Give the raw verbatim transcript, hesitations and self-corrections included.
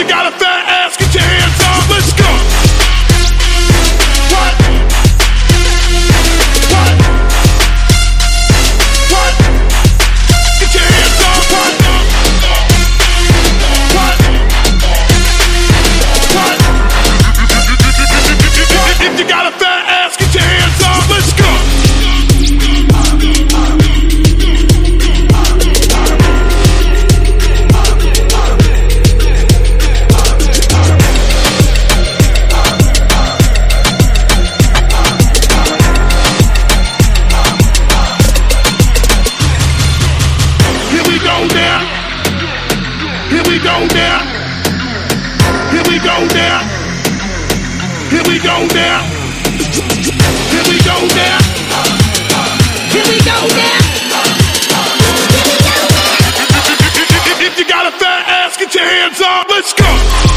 you got a fat ass, get your hands up, let's go. What? What? What? Get your hands up, what? What? What? If you got a fat ass, get your hands up, let's go. Here we go now. Here we go now. Here we go now. Here we go now. Here we go now. Here we go now. If you got a fat ass, get your hands up, let's go.